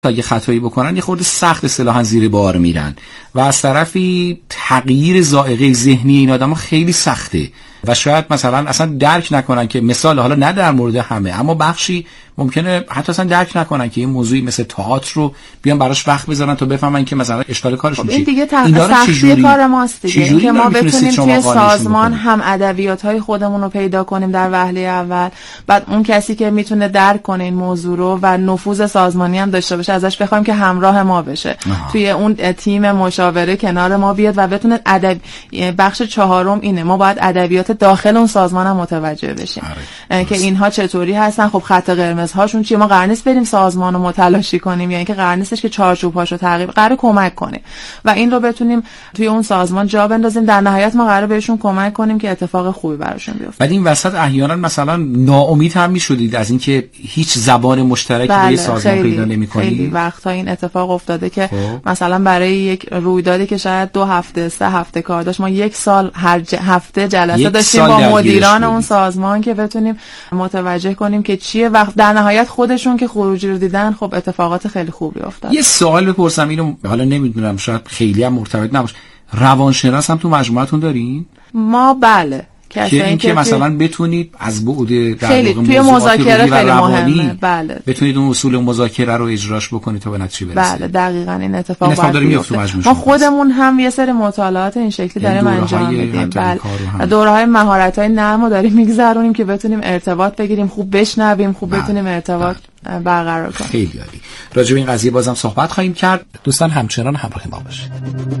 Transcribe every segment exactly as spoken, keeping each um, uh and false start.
اگه خطایی بکنن یه خورده سخت اصطلاحاً زیر بار میرن و از طرفی تغییر ذائقه ذهنی این آدم‌ها خیلی سخته و شاید مثلا اصلا درک نکنن که مثال حالا نه در مورد همه اما بخشی ممکنه حتی اصلا درک نکنن که این موضوعی مثل تئاتر رو بیان براش وقت بذارن تا بفهمن که مثلا اشکال کارشون چیه. این دیگه سختی کار ماست دیگه که ما بتونیم توی سازمان هم ادبیات‌های خودمون رو پیدا کنیم در وهله اول، بعد اون کسی که میتونه درک کنه این موضوع رو و نفوذ سازمانی هم داشته باشه ازش بخوایم که همراه ما بشه. آه. توی اون تیم مشاوره کنار ما بیاد و بتونه ادب بخش چهارم اینه، ما باید ادبیات داخل اون سازمان هم متوجه بشیم. آره. که اینها چطوری هستن، خب خط قرمز هاشون چیه. ما قرار نیست بریم سازمان رو متلاشی کنیم، یعنی که قرار نیستش که چارچوب‌هاشو تغییر، قرار کمک کنیم و این رو بتونیم توی اون سازمان جا بندازیم. در نهایت ما قرار بهشون کمک کنیم که اتفاق خوبی براشون بیفته. بعد این وسط احیانا مثلا ناامید هم میشدید از اینکه هیچ زبان مشترکی بله، روی سازمان پیدا نمی‌کنید. خیلی وقتا این اتفاق افتاده که خب. مثلا برای یک رویدادی که شاید دو هفته سه هفته کار داشت، ما یک سال هر ج... هفته جلسه داشتیم با مدیران اون سازمان که بتونیم متوجه کنیم که چیه و در نهایت خودشون که خروجی رو دیدن خب اتفاقات خیلی خوبی افتاد. یه سوال بپرسم، اینو حالا نمیدونم شاید خیلی هم مرتبط نباشه، روانشناس هم تو مجموعتون دارین؟ ما بله، که این که مثلا بتونید از بعد در خیلی توی مذاکره خیلی مهمه. بله. بتونید اون اصول مذاکره رو اجراش بکنید تا به نتیجه برسید. بله دقیقاً این اتفاق این اتفاق میفته. ما خودمون هم یه سری مطالعات این شکلی داریم انجام میدیم. بله. دوره‌های مهارت‌های نرم رو داریم میگذرونیم که بتونیم ارتباط بگیریم، خوب بشنویم، خوب بله. بتونیم ارتباط بله. برقرار کنیم. خیلی عالی. راجع به این قضیه بازم صحبت خواهیم کرد. دوستان همچنان همراه ما باشید.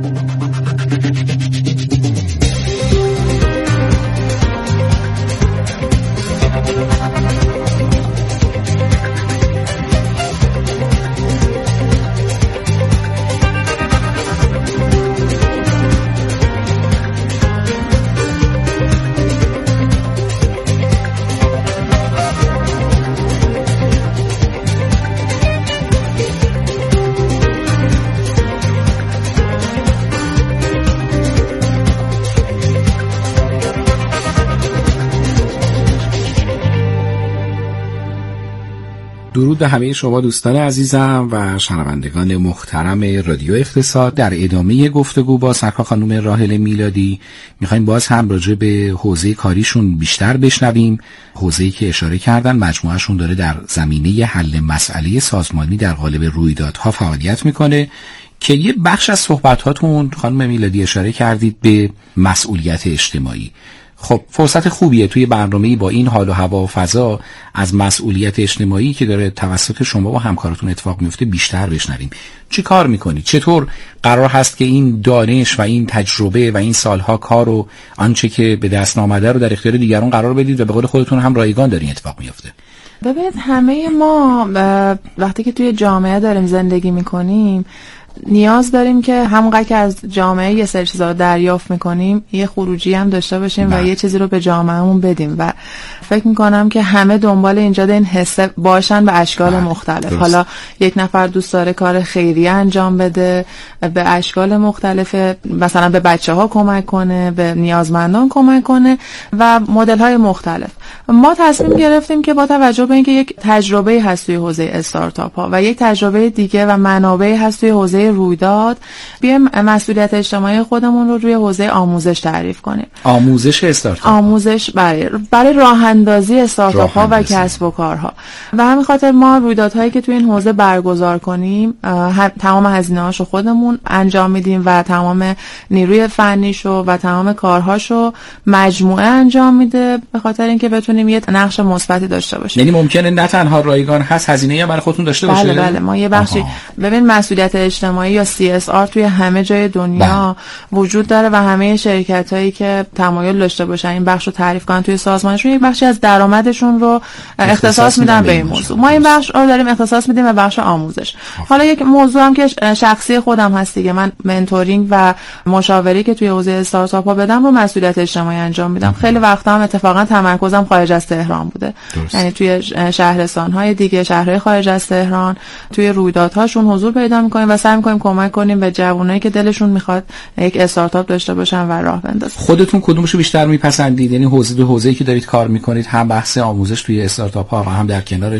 درود به همه شما دوستان عزیزم و شنوندگان محترم رادیو اقتصاد. در ادامه گفتگو با سرکار خانم راحله میلادی میخوایم باز هم راجع به حوزه کاریشون بیشتر بشنویم. حوزه‌ای که اشاره کردن مجموعهشون داره در زمینه حل مسئله سازمانی در قالب رویدادها فعالیت میکنه که یه بخش از صحبتاتون خانم میلادی اشاره کردید به مسئولیت اجتماعی. خب فرصت خوبیه توی برنامه‌ای با این حال و هوا و فضا از مسئولیت اجتماعی که داره توسط شما و همکاراتون اتفاق میفته بیشتر بشنویم. چی کار میکنید؟ چطور قرار هست که این دانش و این تجربه و این سالها کار و آنچه که به دست آمده رو در اختیار دیگران قرار بدید و به قول خودتون هم رایگان دارین اتفاق میفته؟ ببینید همه ما وقتی که توی جامعه داریم زندگی میکنیم نیاز داریم که همونقدر که از جامعه یه سری چیزا رو دریافت میکنیم یه خروجی هم داشته باشیم بله. و یه چیزی رو به جامعهمون بدیم و فکر میکنم که همه دنبال اینجا این حسه باشن به اشکال بله. مختلف درست. حالا یک نفر دوست داره کار خیریه انجام بده به اشکال مختلف، مثلا به بچه ها کمک کنه، به نیازمندان کمک کنه و مدل های مختلف. ما تصمیم گرفتیم که با توجه به اینکه یک تجربه هست توی حوزه استارتاپ ها و یک تجربه دیگه و منابعی هست توی حوزه رویداد، بیایم مسئولیت اجتماعی خودمون رو روی حوزه آموزش تعریف کنیم. آموزش استارتاپ، آموزش برای برای راه اندازی استارتاپ ها و کسب و کارها. و همین خاطر ما رویدادهایی که توی این حوزه برگزار کنیم تمام هزینه هاشو خودمون انجام میدیم و تمام نیروی فنیشو و تمام کارهاشو مجموعه انجام میده به خاطر اینکه بتونیم یه نقش مثبتی داشته باشیم. یعنی ممکنه نه تنها رایگان هست، هزینه‌ای هم برای خودتون داشته باشه. بله بله ما یه بخشی ببین مسئولیت اجتماعی یا سی اس آر توی همه جای دنیا بله. وجود داره و همه شرکتایی که تمایل داشته باشن این بخش رو تعریف کنن توی سازمانشون یک بخشی از درآمدشون رو اختصاص میدن به این موضوع. ما این بخش رو داریم اختصاص میدیم به بخش آموزش. حالا یک موضوع هم که شخصی خودم هست دیگه، من منتورینگ و مشاوره که توی حوزه استارتاپ ها بدم رو مسئولیت اجتماعی انجام میدم. خیلی وقتا هم اتفاقا تمرکزم خارج از تهران بوده. درست. یعنی توی شهرستان های دیگه، شهرهای خارج از تهران، توی رویدادهاشون حضور پیدا میکنیم و سعی میکنیم کمک کنیم به جوانایی که دلشون میخواد یک استارتاپ داشته باشن و راه بندازن. خودتون کدومشو بیشتر میپسندید؟ یعنی حوزه دو حوزه‌ای که دارید کار میکنید، هم بحث آموزش توی استارتاپ ها و هم در کنارش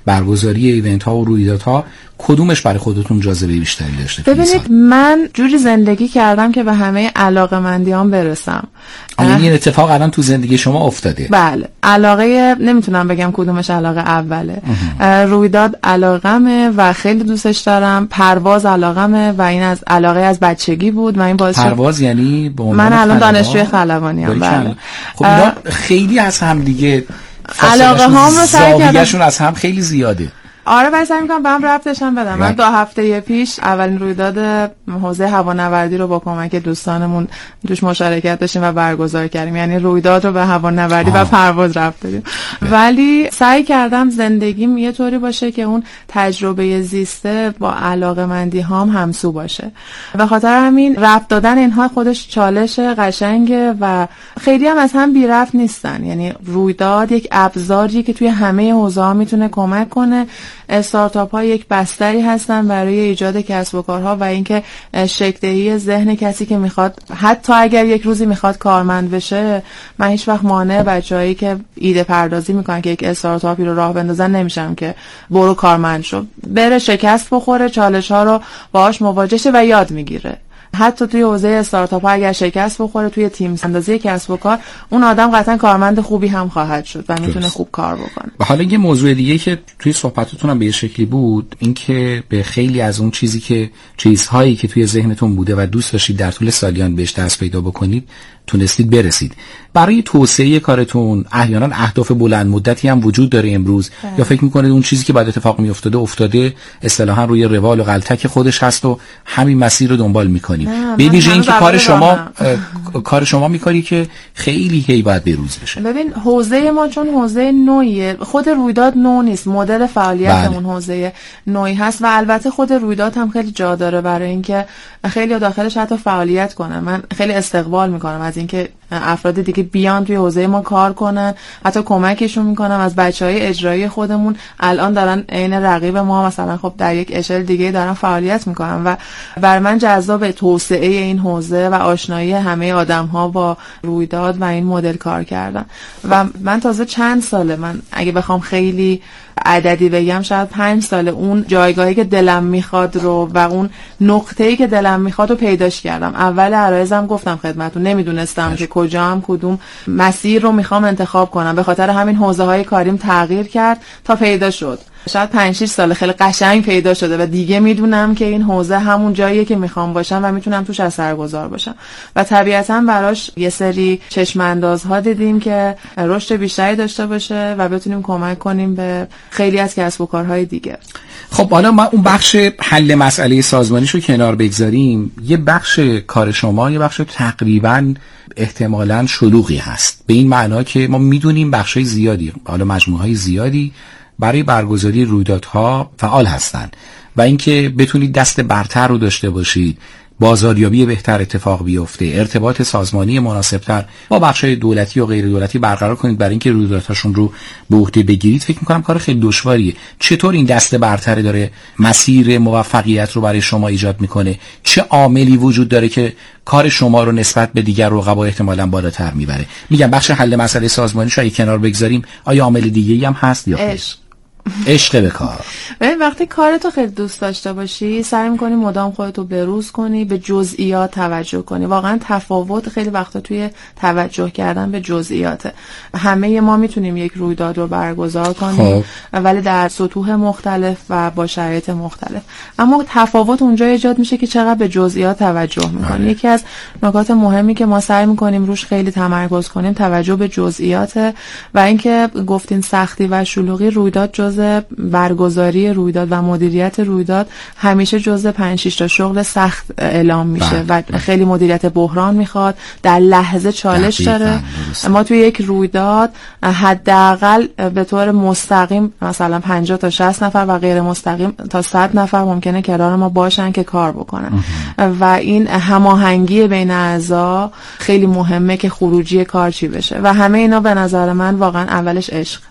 برگزاری ایونت ها و رویدادها کدومش برای خودتون جاذبه بیشتری داشته؟ ببینید من جوری زندگی کردم که به همه علاقه‌مندیام برسم. یعنی این اتفاق الان تو زندگی شما افتاده؟ بله. علاقه نمیتونم بگم کدومش علاقه اوله. رویداد علاقمه و خیلی دوستش دارم. پرواز علاقمه و این از علاقه از بچگی بود و این باعث شد پرواز یعنی به عنوان من الان دانشجوی خلبانی ام. بله. خب اینا خیلی از هم دیگه علاقه هام رو سعی کردم زاویه‌شون از هم خیلی زیاده. آره ولی سعی می‌کنم به هم ربطش هم بدم. من دو هفته پیش اولین رویداد حوزه هوانوردی رو با کمک دوستانمون توش مشارکت داشتیم و برگزار کردیم. یعنی رویداد رو به هوانوردی و پرواز ربط دادیم. ولی سعی کردم زندگیم یه طوری باشه که اون تجربه زیسته با علاقه‌مندی هام همسو باشه. به خاطر همین ربط دادن اینها خودش چالش قشنگه و خیلی هم از هم بی ربط نیستن. یعنی رویداد یک ابزاریه که توی همه حوزه‌ها میتونه کمک کنه. استارتاپ ها یک بستری هستن برای ایجاد کسب و کارها و اینکه شکل دهی ذهن کسی که میخواد، حتی اگر یک روزی میخواد کارمند بشه، من هیچ وقت مانع بچه‌هایی که ایده پردازی میکنن که یک استارتاپی رو راه بندازن نمیشم که برو کارمند شو، بره شکست بخوره، چالش ها رو باهاش مواجه شه و یاد میگیره. حتی توی حوزه استارتاپ ها اگر شکست بخوره توی تیم اندازه کسب و کار، اون آدم قطعا کارمند خوبی هم خواهد شد و میتونه خوب کار بکنه. و حالا یه موضوع دیگه که توی صحبتتون هم به یه شکلی بود، این که به خیلی از اون چیزی که چیزهایی که توی ذهنتون بوده و دوست داشتید در طول سالیان بهش دست پیدا بکنید تونستید برسید. برای توسعه کارتون احیانا اهداف بلند مدتی هم وجود داره امروز ده. یا فکر میکنید اون چیزی که بعد اتفاق میافتاده افتاده اصطلاحا روی روال و غلطک خودش هست و همین مسیر رو دنبال میکنید؟ به ویژه این که کار شما کار شما میکنی که خیلی هی باید بروز بشه. ببین حوزه ما چون حوزه نوعیه، خود رویداد نو نیست، مدل فعالیتمون حوزه نوعی هست و البته خود رویداد هم خیلی جا داره برای اینکه خیلی داخلش حتی فعالیت کنن. من خیلی استقبال میکنم از اینکه افراد دیگه بیان توی حوزه ما کار کنن، حتی کمکشون میکنم. از بچهای اجرایی خودمون الان دارن عین رقیب ما مثلا خب در یک اشل دیگه دارن فعالیت میکنن و بر من جذاب توسعه این حوزه و آشنایی همه آدم‌ها با رویداد و این مدل کار کردن. و من تازه چند ساله، من اگه بخوام خیلی عددی بگم شاید پنج ساله اون جایگاهی که دلم میخواد رو و اون نقطه‌ای که دلم میخواد رو پیداش کردم. اول عرایزم گفتم خدمتتون نمیدونستم که کجا هم کدوم مسیر رو میخوام انتخاب کنم، به خاطر همین حوزه‌های کاریم تغییر کرد تا پیدا شد. شاید پنج شش سال خیلی قشنگ پیدا شده و دیگه میدونم که این حوزه همون جاییه که میخوام باشم و میتونم توش اثرگذار باشم و طبیعتاً براش یه سری چشم اندازها دیدیم که رشد بیشتری داشته باشه و بتونیم کمک کنیم به خیلی از کسب و کارهای دیگه. خب حالا ما اون بخش حل مسئله سازمانیشو کنار بگذاریم، یه بخش کار شما یه بخش تقریباً احتمالاً شلوغی هست، به این معنا که ما میدونیم بخشای زیادی، حالا مجموعه‌های زیادی برای برگزاری رویدادها فعال هستند و اینکه بتونید دست برتر رو داشته باشید، بازاریابی بهتر اتفاق بیفته، ارتباط سازمانی مناسبتر با بخش‌های دولتی و غیر دولتی برقرار کنید برای اینکه رویدادهاشون رو به عهده بگیرید، فکر می‌کنم کار خیلی دشواریه. چطور این دست برتر داره مسیر موفقیت رو برای شما ایجاد میکنه؟ چه عاملی وجود داره که کار شما رو نسبت به دیگر رقبا احتمالاً بالاتر میبره؟ میگم بخش حل مسئله سازمانی شو اگه کنار بگذاریم، آیا عامل دیگه‌ای هم هست یا عشق؟ عشق به کار. ببین وقتی کارتو خیلی دوست داشته باشی سعی می‌کنی مدام خودتو بروز کنی، به جزئیات توجه کنی. واقعا تفاوت خیلی وقتا توی توجه کردن به جزئیاته. همه ما میتونیم یک رویداد رو برگزار کنیم خب. ولی در سطوح مختلف و با شرایط مختلف، اما تفاوت اونجا ایجاد میشه که چقدر به جزئیات توجه می‌کنی. یکی از نکات مهمی که ما سعی می‌کنیم روش خیلی تمرکز کنیم توجه به جزئیاته و اینکه گفتین سختی و شلوغی، رویداد جزء برگزاری رویداد و مدیریت رویداد همیشه جزء پنج شش تا شغل سخت اعلام میشه و خیلی مدیریت بحران میخواد، در لحظه چالش داره. ما توی یک رویداد حداقل به طور مستقیم مثلا پنجاه تا شصت نفر و غیر مستقیم تا صد نفر ممکنه کنار ما باشن که کار بکنن و این هماهنگی بین اعضا خیلی مهمه که خروجی کار چی بشه و همه اینا به نظر من واقعا اولش عشق.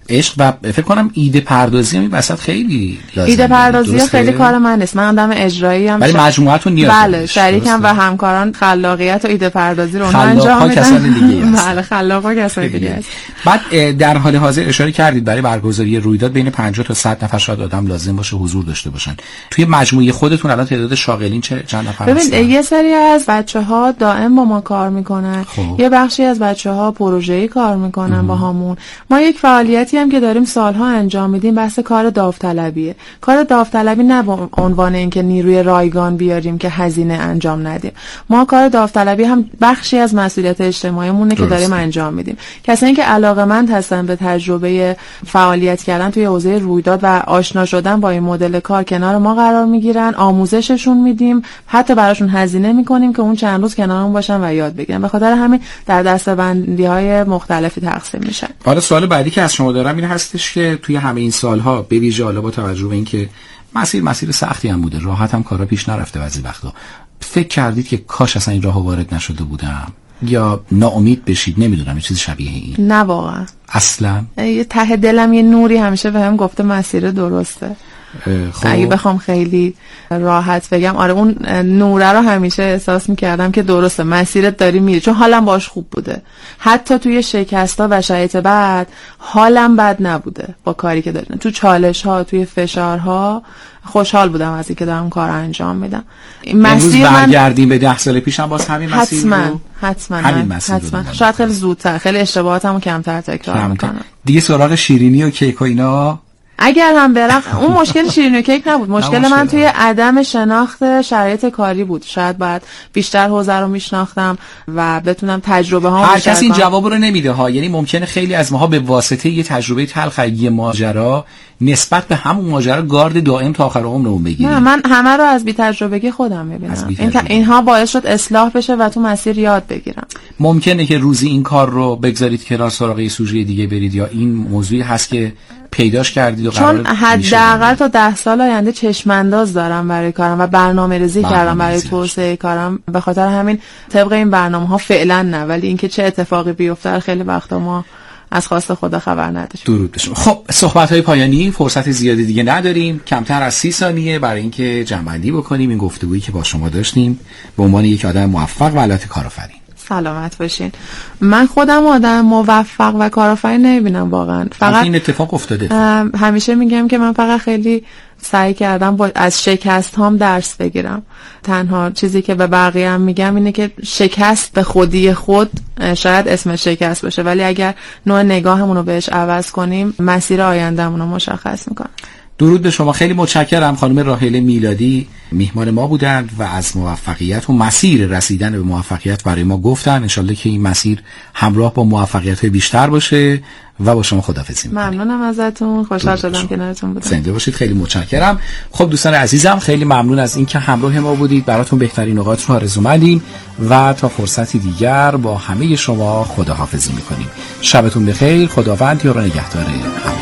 عشق و فکر کنم ایده پردازی هم این وسط خیلی لازمه. ایده پردازی خیلی کار من نیست، من آدم اجرایی ام، ولی مجموعه‌تون نیاز داره. بله، شریکم و همکاران خلاقیت و ایده پردازی رو انجام میدن. کسان دیگه هست. بله، خلاقا کسان دیگه هست. بعد در حال حاضر اشاره کردید برای برگزاری رویداد بین پنجاه تا صد نفر شاید آدم لازم باشه حضور داشته باشن. توی مجموعه خودتون الان تعداد شاغلین چه چند نفر هستن؟ ببین، یه سری از بچه‌ها دائم با ما کار میکنن، خب. یه بخشی از بچه‌ها پروژه‌ای کار میکنن با همون. ما یک فعالیتی هم که داریم سالها انجام میدیم بحث کار داوطلبیه. کار داوطلبی نه به عنوان اینکه نیروی رایگان بیاریم که هزینه انجام ندیم. ما کار داوطلبی هم بخشی از مسئولیت اجتماعیمونه که داریم انجام میدیم. کسایی که علاقه‌مند هستن به تجربه فعالیت کردن توی حوزه رویداد و آشنا شدن با این مدل کار کنار ما قرار میگیرن، آموزششون میدیم، حتی براشون هزینه میکنیم که اون چند روز کنارمون باشن و یاد بگیرن. به خاطر همین در دسته‌بندی‌های مختلفی تقسیم میشن. حالا سوال بعدی که از شما دارم این هستش که توی همه این سالها به ویژه حالا با توجه به اینکه مسیر مسیر سختی هم بوده، راحت هم کارا پیش نرفته بعضی وقتا، فکر کردید که کاش اصلا این راهو وارد نشده بودم یا ناامید بشید؟ نمیدونم یه چیز شبیه این. نه واقعا اصلا یه ته دلم یه نوری همیشه بهم گفته مسیر درسته. خب. اگه بخوام خیلی راحت بگم، آره اون نوره رو همیشه احساس میکردم که درسته مسیرت داری میری، چون حالم باش خوب بوده. حتی توی شکست‌ها و شرایط بعد حالم بد نبوده با کاری که داریم. تو چالش‌ها، توی فشارها خوشحال بودم از اینکه دارم کار انجام میدم. مسیر من برگردیم به ده سال پیشم باز همین مسیر حتما رو حتما همین مسیر حتما رو شاید خیلی زودتر، خیلی اشتباهاتمو کمتر تکرار میکنم دیگه. سراغ شیرینی و کیک و اینا اگر هم برم، اون مشکل شیرینی و کیک نبود، مشکل من توی عدم شناخت شرایط کاری بود. شاید بعد بیشتر حوزه رو میشناختم و بتونم تجربه ها هر کسی این جواب رو نمیده ها. یعنی ممکنه خیلی از ماها به واسطه یه تجربه تلخ یه ماجرا نسبت به همون ماجرا گارد دائم تا آخر عمرمون بگیریم. نه، من همه رو از بی تجربگی خودم میبینم. این تا اینها باعث شد اصلاح بشه و تو مسیر یاد بگیرم. ممکنه که روزی این کار رو بگذارید کنار، سراغ یه سوژه دیگه برید، یا این موضوعی هست که پیداش کردید و چون حداقل تا ده سال آینده چشم انداز دارم برای کارم و برنامه‌ریزی کردم برای توسعه کارم. به خاطر همین طبق این برنامه‌ها فعلا نه، ولی اینکه چه اتفاقی بیفته خیلی وقتا ما از خواست خدا خبر نداشتیم. درود بشم. خب صحبت‌های پایانی، فرصت زیادی دیگه نداریم، کمتر از سی ثانیه برای اینکه جمع‌بندی بکنیم این گفتگویی که با شما داشتیم به عنوان یک آدم موفق و البته کارآفرین. سلامت باشین. من خودم آدم موفق و کارآفرین نمیبینم واقعا. فقط این اتفاق افتاده. همیشه میگم که من فقط خیلی سعی کردم با از شکست هام درس بگیرم. تنها چیزی که به بقیه هم میگم اینه که شکست به خودی خود شاید اسم شکست باشه، ولی اگر نوع نگاهمون رو بهش عوض کنیم مسیر آیندهمون رو مشخص میکنه. درود به شما، خیلی متشکرم. خانم راحله میلادی میهمان ما بودند و از موفقیت و مسیر رسیدن به موفقیت برای ما گفتن. انشالله که این مسیر همراه با موفقیت‌های بیشتر باشه و با شما خداحافظی می‌کنم. ممنونم ازتون، خوشحال شدم کنارتون بودم. زنده باشید، خیلی متشکرم. خب دوستان عزیزم، خیلی ممنون از اینکه همراه ما بودید. براتون بهترین اوقات رو آرزومندیم و تا فرصتی دیگر با همه شما خداحافظی می‌کنیم. شبتون بخیر، خداوند یار و نگهدار همه.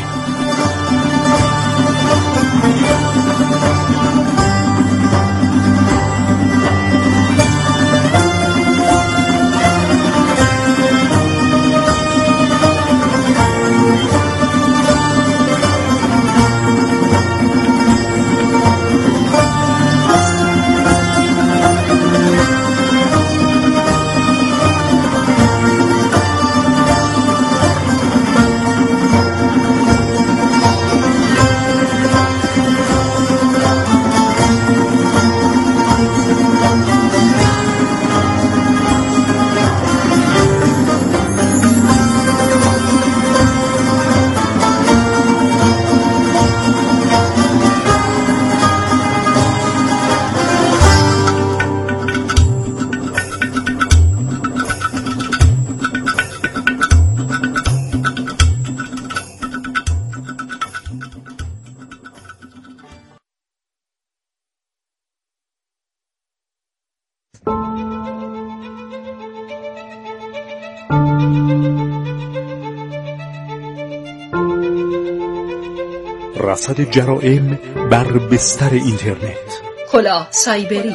رصد جرائم بر بستر اینترنت. کلاه سایبری.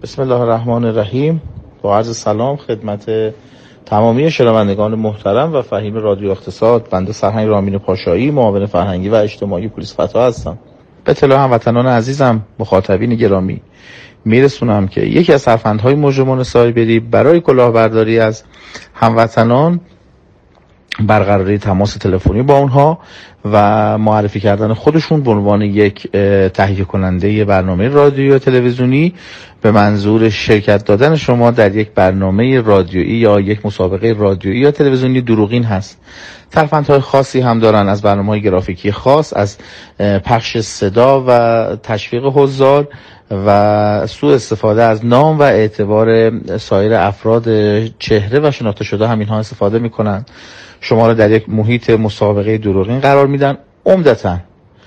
بسم الله الرحمن الرحیم. با عرض سلام خدمت تمامی شنوندگان محترم و فهیم رادیو اقتصاد. بنده سرهنگ رامین پاشایی، معاون فرهنگی و اجتماعی پلیس فتا هستم. به اطلاع هموطنان عزیزم، مخاطبین گرامی میرسونم که یکی از سرفندهای مجرمان سایبری برای کلاهبرداری از هموطنان برقراری تماس تلفنی با اونها و معرفی کردن خودشون به عنوان یک تهیه کننده برنامه رادیو و تلویزیونی به منظور شرکت دادن شما در یک برنامه رادیویی یا یک مسابقه رادیویی یا تلویزیونی دروغین هست. ترفندهای خاصی هم دارن، از برنامه‌های گرافیکی خاص، از پخش صدا و تشویق حضار و سوء استفاده از نام و اعتبار سایر افراد چهره و شناخته شده هم اینها استفاده میکنن. شما را در یک محیط مسابقه دروغین قرار میدن، عمدتاً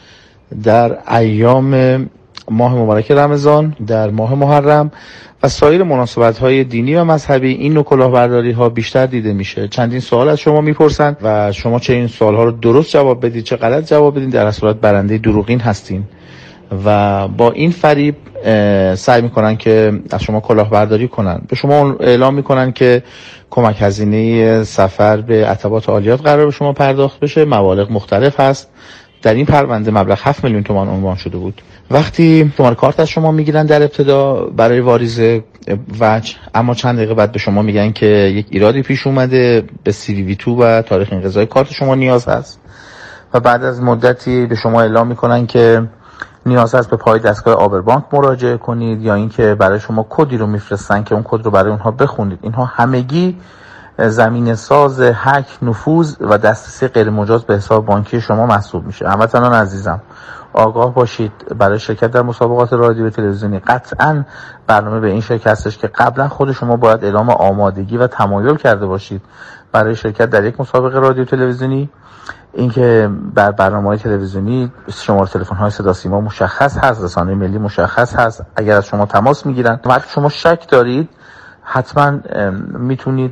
در ایام ماه مبارک رمضان، در ماه محرم و سایر مناسبت‌های دینی و مذهبی. این نوع کلاهبرداری ها بیشتر دیده میشه. چندین سوال از شما میپرسن و شما چه این سوال ها رو درست جواب بدید چه غلط جواب بدید، در اصل صورت برنده دروغین هستین و با این فریب سعی میکنن که از شما کلاهبرداری کنن. به شما اعلام میکنن که کمک هزینه سفر به عتبات عالیات قرار به شما پرداخت بشه، مبالغ مختلف هست. در این پرونده مبلغ هفت میلیون تومان عنوان شده بود. وقتی شماره کارت از شما میگیرن در ابتدا برای واریز وجه، اما چند دقیقه بعد به شما میگن که یک ایرادی پیش اومده، به سی وی وی تو و تاریخ انقضای کارت شما نیاز هست و بعد از مدتی به شما اعلام میکنن که نیاز هست به پای دستگاه آبربانک مراجعه کنید یا اینکه برای شما کدی رو میفرستن که اون کد رو برای اونها بخونید. اینها همگی زمین ساز هک، نفوذ و دسترسی غیر مجاز به حساب بانکی شما محسوب میشه. هموطنان عزیزم آگاه باشید. برای شرکت در مسابقات رادیو و تلویزیونی قطعاً برنامه به این شکل هستش که قبلا خود شما باید اعلام آمادگی و تمایل کرده باشید برای شرکت در یک مسابقه رادیو و تلویزیونی. اینکه بر برنامه‌های تلویزیونی شماره تلفن‌های صدا سیما مشخص هست، رسانه ملی مشخص هست. اگر از شما تماس میگیرن و شما شک دارید، حتما میتونید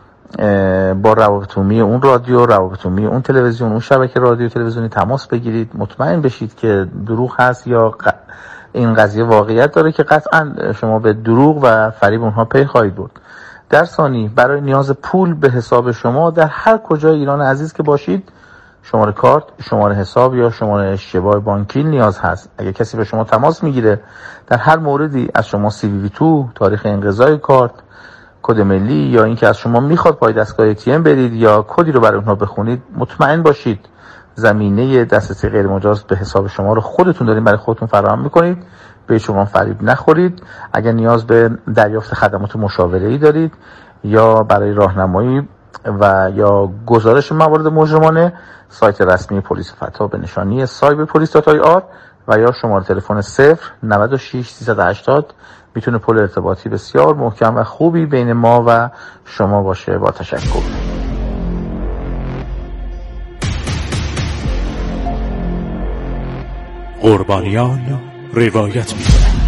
با روابط عمومی اون رادیو، روابط عمومی اون تلویزیون، اون شبکه رادیو تلویزیونی تماس بگیرید. مطمئن بشید که دروغ هست یا ق... این قضیه واقعیت داره که قطعا شما به دروغ و فریب اونها پی خواهید برد. در ثانی برای نیاز پول به حساب شما در هر کجای ایران عزیز که باشید، شماره کارت، شماره حساب یا شماره اشتباه بانکی نیاز هست. اگر کسی به شما تماس میگیره در هر موردی از شما سی وی وی تو، تاریخ انقضای کارت، کد ملی یا اینکه از شما میخواد پای دستگاه ای تی ام برید یا کدی رو برای اونها بخونید، مطمئن باشید زمینه دسترسی غیر مجاز به حساب شما رو خودتون دارین برای خودتون فراهم میکنید. به شما فریب نخورید. اگر نیاز به دریافت خدمات مشاوره‌ای دارید یا برای راهنمایی و یا گزارش موارد مجرمانه، سایت رسمی پلیس فتا به نشانی سایبر پلیس دات آی آر و یا شماره تلفن صفر نود و شش سیصد و هشتاد میتونه پل ارتباطی بسیار محکم و خوبی بین ما و شما باشه. با تشکر. قربانیان روایت می‌کنند.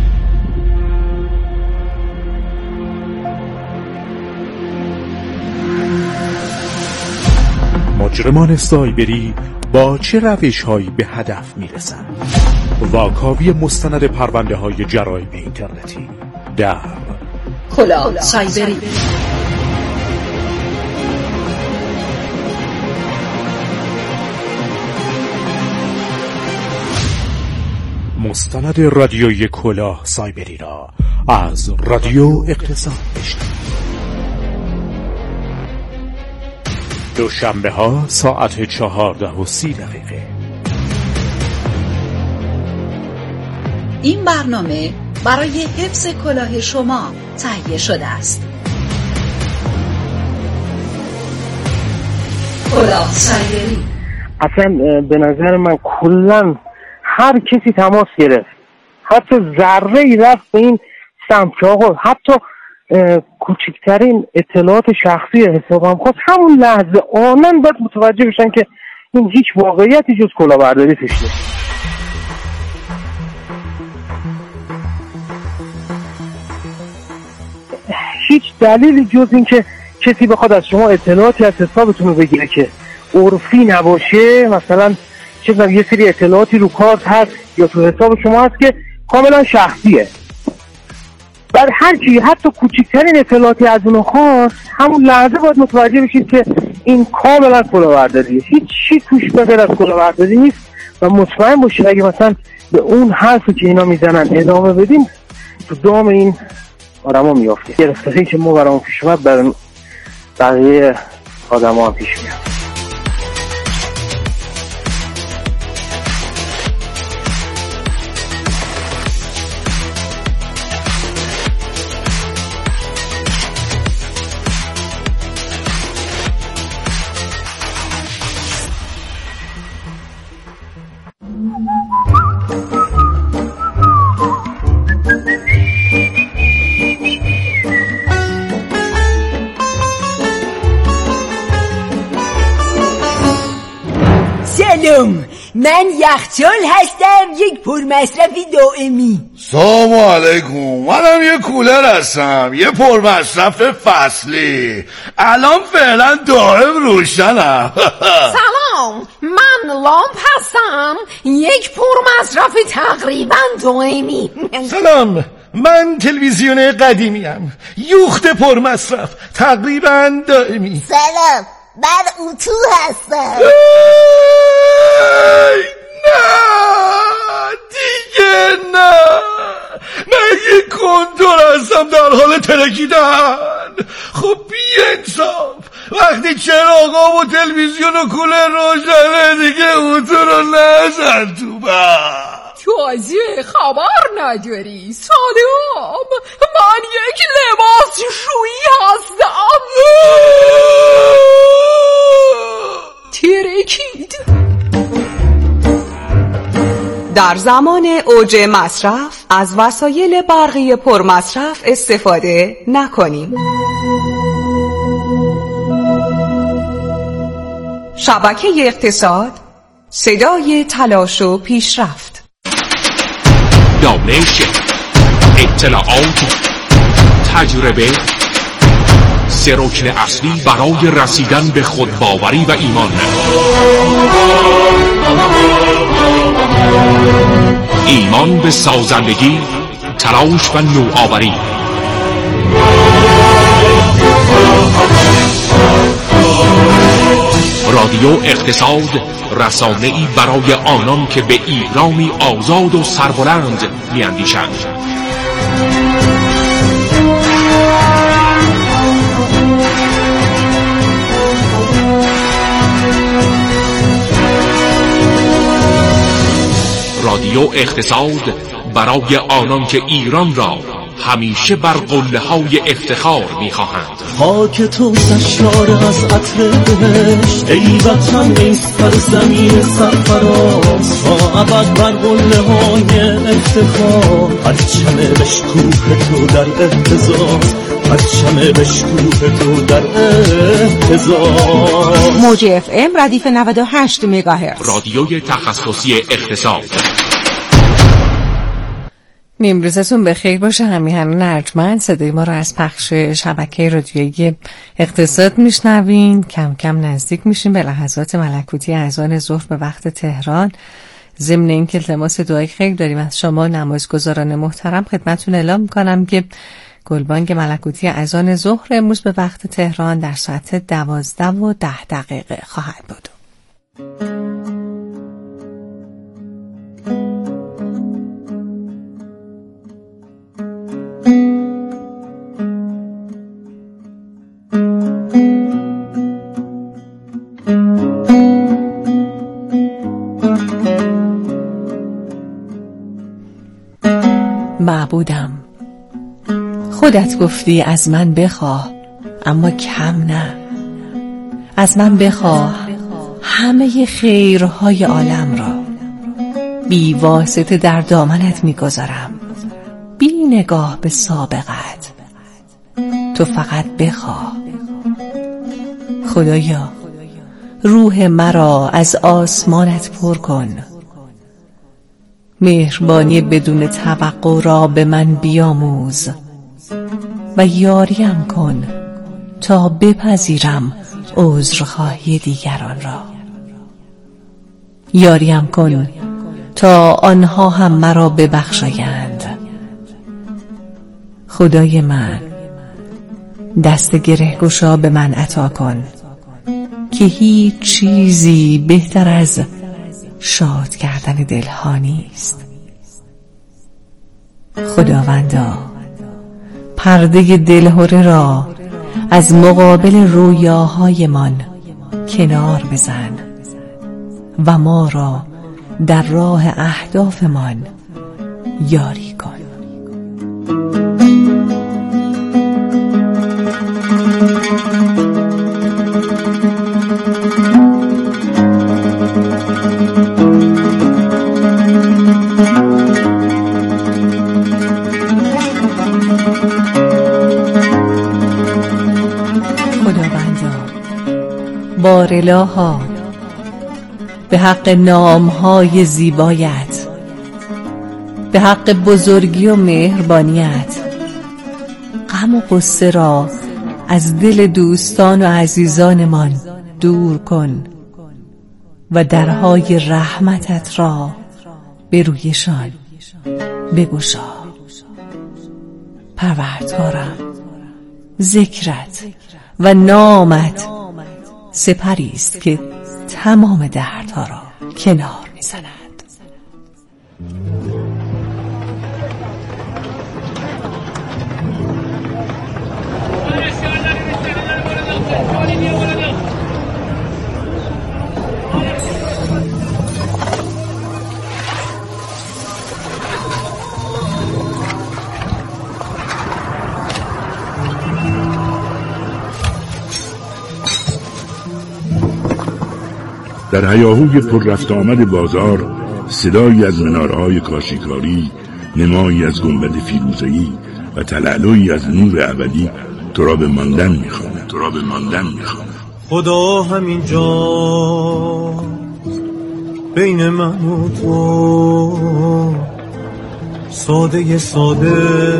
مجرمان سایبری با چه روش‌هایی به هدف می‌رسند؟ واکاوی مستند پرونده‌های جرایم اینترنتی در کلاه سایبری. مستند رادیویی کلاه سایبری را از رادیو اقتصاد بشنوید. دوشنبه ها ساعت چهارده و سی دقیقه. این برنامه برای حفظ کلاه شما تهیه شده است. کلاه سایبری. اصلا به نظر من کلن هر کسی تماس گرفت، حتی ذره ای رفت به این سمت که آقا حتی کوچکترین اطلاعات شخصی حسابم خواست، همون لحظه آنن باید متوجه بشن که این هیچ واقعیتی جز کلاهبرداری توش نیست. هیچ دلیلی جز این که کسی بخواد از شما اطلاعاتی از حسابتون رو بگیره که عرفی نباشه، مثلا چه یه سری اطلاعاتی رو کارت هست یا تو حساب شما هست که کاملا شخصیه، بعد بعد هر کی حتی کوچکترین اطلاعاتی از اونو خواست، همون لحظه باید متوجه بشید که این کاملا کلاهبرداریه، هیچ چی توش بغیر از کلاهبرداری نیست. و مطمئن باشید اگه مثلا به اون حرفی که اینا میزنن ادامه بدیم، تو دام این آدما میافته. گرفتاری که ما برامون پیش اومد بر بقیه آدما هم پیش میاد. سلام، من یخچال هستم، یک پرمصرفی دائمی. سلام علیکم، منم یه کولر هستم، یه پرمصرف فصلی، الان فعلا دائم روشنم. سلام، من لامپ هستم، یک پرمصرف تقریبا دائمی. سلام، من تلویزیون قدیمیم، یوخت پرمصرف تقریبا دائمی. سلام، من اتو هستم. نه دیگه نه، من یه کنتور هستم در حال ترکیدن. خب بی انصاف، وقتی چراغا و تلویزیون و کولر روشنه دیگه اتو رو نزن تو بر. تازه خبر نداری سلام، من یک لباس شویی هستم. ترکید. در زمان اوج مصرف از وسایل برقی پرمصرف استفاده نکنیم. شبکه اقتصاد، صدای تلاش و پیشرفت. دانش، اطلاعات، تجربه، سه رکن اصلی برای رسیدن به خودباوری و ایمان. ایمان به سازندگی، تلاش و نوآوری. رادیو اقتصاد، رسانه‌ای برای آنان که به ایرانی آزاد و سربلند می‌اندیشند. رادیو اقتصاد برای آنان که ایران را همیشه بر قله‌های افتخار می‌خواهند. خاک تو سرشار از عطر بهشت، ای وطن ای سرزمین سرفراز، تا ابد بر قله‌های افتخار، پرچم بشکوه تو در اهتزاز، پرچم بشکوه تو در اهتزاز. موج اف ام ردیف نود و هشت مگاهرتز، رادیوی تخصصی اقتصاد. نیمروزتون بخیر باشه. همیهن ارجمند صدای ما رو از پخش شبکه رادیویی اقتصاد میشنوین. کم کم نزدیک میشیم به لحظات ملکوتی اذان ظهر به وقت تهران. ضمن اینکه التماس دعای خیر داریم از شما نمازگزاران محترم، خدمتتون اعلام میکنم که گلبانگ ملکوتی اذان ظهر امروز به وقت تهران در ساعت دوازده و ده دقیقه خواهد بود. معبودم، خودت گفتی از من بخواه اما کم نه، از من بخواه همه خیرهای عالم را، بی واسطه در دامنت میگذارم، بی نگاه به سابقت، تو فقط بخواه. خدایا روح مرا از آسمانت پر کن، مهربانی بدون توقع را به من بیاموز و یاریم کن تا بپذیرم عذرخواهی دیگران را. یاریم کن تا آنها هم مرا ببخشایند. خدای من دست گره گشا به من عطا کن که هیچ چیزی بهتر از شاد کردن دلها نیست. خداوندا پرده دلهره را از مقابل رویاهایمان کنار بزن و ما را در راه اهدافمان یاری کن. بارالها به حق نامهای زیبایت، به حق بزرگی و مهربانیت، غم و غصه را از دل دوستان و عزیزانمان دور کن و درهای رحمتت را به رویشان بگشا. پروردگارم، ذکرت و نامت سپری است که تمام دردها را کنار می‌زند. در هیاهوی پر رفت آمد بازار صدایی از منارهای کاشیکاری، نمایی از گنبد فیروزه‌ای و تلالویی از نور ابدی تو را به ماندن می‌خواند. تو را به ماندن می‌خواند. خدا همینجا بین من و تو، ساده ساده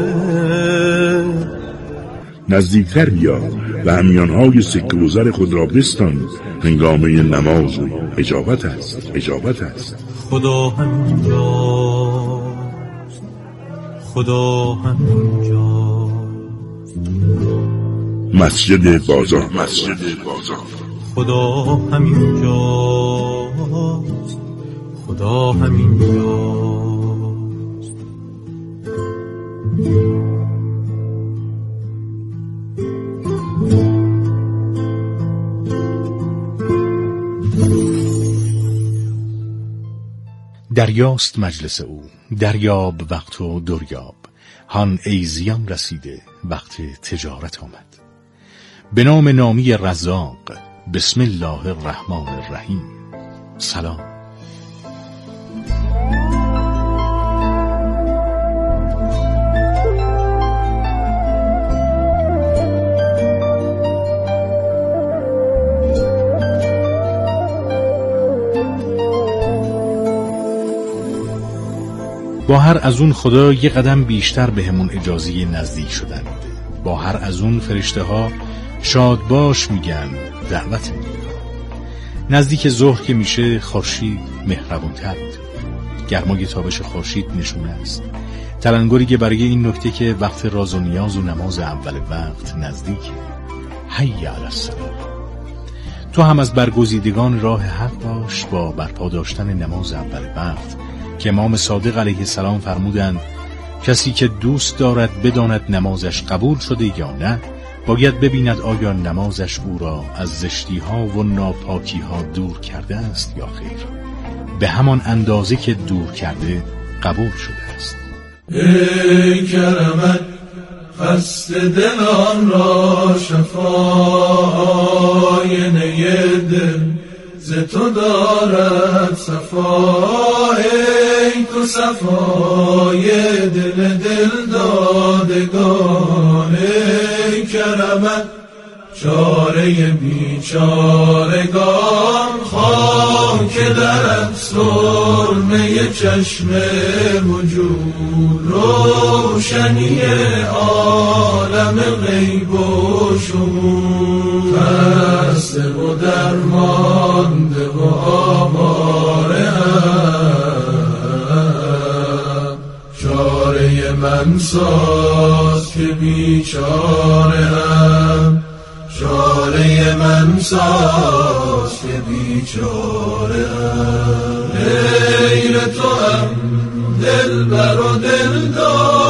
نزدیکتر بیا و همیانهای سکه و زر خود را بستان. هنگامه نماز و اجابت است. اجابت است. خدا همینجاست، خدا همینجاست. مسجد بازار. مسجد بازار. خدا همینجاست، خدا همینجاست. دریاست مجلس او، دریاب وقت و دریاب، هان ای زیان رسیده وقت تجارت آمد. به نام نامی رزاق، بسم الله الرحمن الرحیم. سلام. با هر از اون خدا یه قدم بیشتر به همون اجازه نزدیک شدن میده. با هر از اون فرشته ها شاد باش میگن، دعوت میگن. نزدیک ظهر که میشه خورشید مهربون‌تر میشه. گرمای تابش خورشید نشونه است. تلنگری که برای این نکته که وقت راز و نیاز و نماز اول وقت نزدیکه. حی علی الصلاة. تو هم از برگزیدگان راه حق باش با برپا داشتن نماز اول وقت که امام صادق علیه السلام فرمودند کسی که دوست دارد بداند نمازش قبول شده یا نه، باید ببیند آیا نمازش او را از زشتی ها و ناپاکی ها دور کرده است یا خیر. به همان اندازه که دور کرده قبول شده است. ای کرمت خسته دلان را شفای نیدل ز تو دارد صفای، تو صفای دل دل دادگان. ای کرمت چاره بیچارگان، خاک درت سرمه چشم وجود، روشنی عالم غیب و شهود. خسته و درمانده و آواره هم، چاره من ساز که که بیچاره ام، چاره من ساز که بیچاره ام. غیر تو ام دل بر و دل دار